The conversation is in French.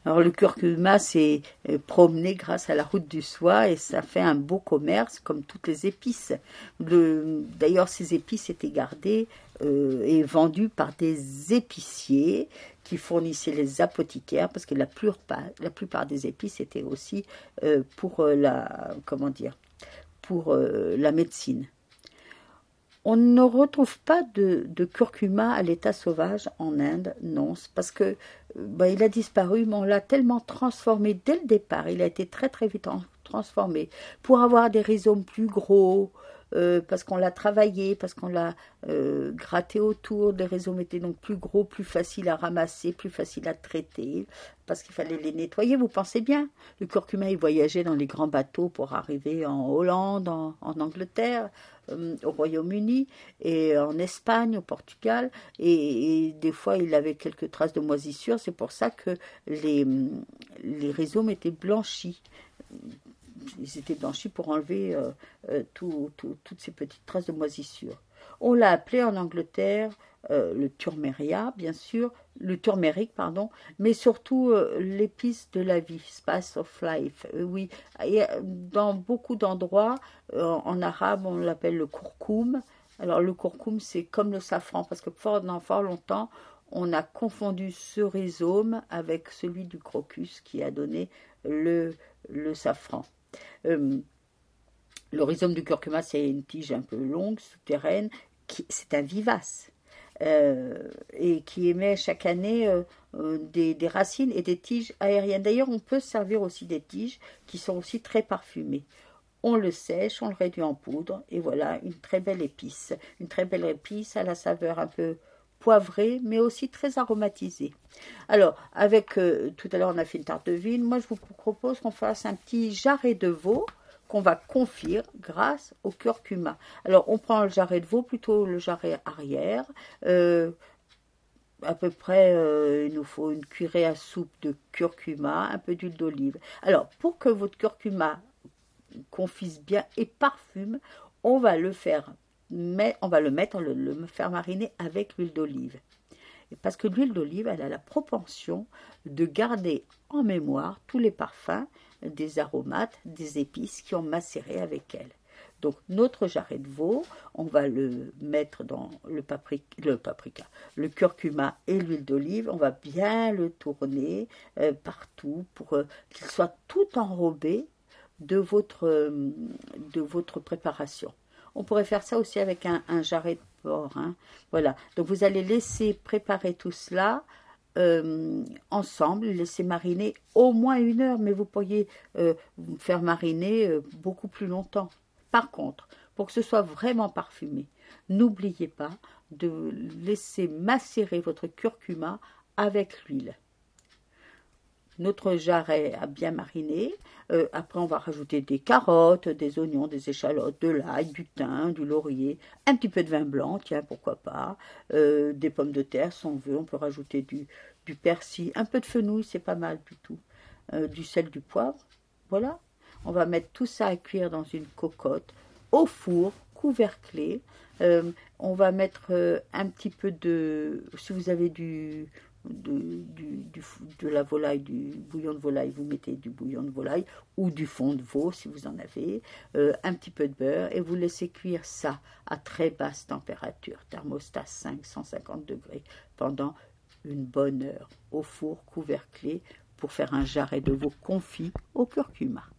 Alors le curcuma s'est promené grâce à la route du soie et ça fait un beau commerce comme toutes les épices. D'ailleurs ces épices étaient gardées et vendues par des épiciers qui fournissaient les apothicaires parce que la plupart des épices étaient aussi pour la médecine. On ne retrouve pas de curcuma à l'état sauvage en Inde, non, parce que il a disparu, mais on l'a tellement transformé dès le départ, il a été très très vite transformé pour avoir des rhizomes plus gros, parce qu'on l'a travaillé, parce qu'on l'a gratté autour, les rhizomes étaient donc plus gros, plus faciles à ramasser, plus faciles à traiter, parce qu'il fallait les nettoyer, vous pensez bien. Le curcuma, il voyageait dans les grands bateaux pour arriver en Hollande, en Angleterre, au Royaume-Uni et en Espagne, au Portugal, et des fois il avait quelques traces de moisissure, c'est pour ça que les rhizomes étaient blanchis. Ils étaient blanchis pour enlever toutes ces petites traces de moisissure. On l'a appelé en Angleterre le turmeria, bien sûr, le turmeric, pardon, mais surtout l'épice de la vie, spice of life. Oui, et dans beaucoup d'endroits, en arabe, on l'appelle le courcoum. Alors le courcoum, c'est comme le safran, parce que pendant fort longtemps, on a confondu ce rhizome avec celui du crocus qui a donné le safran. Le rhizome du curcuma, c'est une tige un peu longue, souterraine, c'est un vivace et qui émet chaque année des racines et des tiges aériennes. D'ailleurs, on peut servir aussi des tiges qui sont aussi très parfumées. On le sèche, on le réduit en poudre et voilà une très belle épice. Une très belle épice à la saveur un peu poivrée, mais aussi très aromatisée. Alors, avec tout à l'heure, on a fait une tarte de vigne. Moi, je vous propose qu'on fasse un petit jarret de veau qu'on va confire grâce au curcuma. Alors, on prend le jarret de veau, plutôt le jarret arrière. À peu près, il nous faut une cuillerée à soupe de curcuma, un peu d'huile d'olive. Alors, pour que votre curcuma confise bien et parfume, on va le faire mariner avec l'huile d'olive. Parce que l'huile d'olive, elle a la propension de garder en mémoire tous les parfums des aromates, des épices qui ont macéré avec elle. Donc notre jarret de veau, on va le mettre dans le paprika, le curcuma et l'huile d'olive. On va bien le tourner partout pour qu'il soit tout enrobé de votre préparation. On pourrait faire ça aussi avec un jarret de porc. Hein. Voilà. Donc vous allez laisser préparer tout cela ensemble, laisser mariner au moins 1 heure, mais vous pourriez faire mariner beaucoup plus longtemps. Par contre, pour que ce soit vraiment parfumé, n'oubliez pas de laisser macérer votre curcuma avec l'huile. Notre jarret a bien mariné. Après, on va rajouter des carottes, des oignons, des échalotes, de l'ail, du thym, du laurier, un petit peu de vin blanc, tiens, pourquoi pas, des pommes de terre, si on veut. On peut rajouter du persil, un peu de fenouil, c'est pas mal du tout, du sel, du poivre. Voilà. On va mettre tout ça à cuire dans une cocotte, au four, couverclé. On va mettre un petit peu si vous avez de la volaille, du bouillon de volaille, vous mettez du bouillon de volaille ou du fond de veau si vous en avez, un petit peu de beurre et vous laissez cuire ça à très basse température, thermostat 550 degrés, pendant une bonne heure, au four couverclé pour faire un jarret de veau confit au curcuma.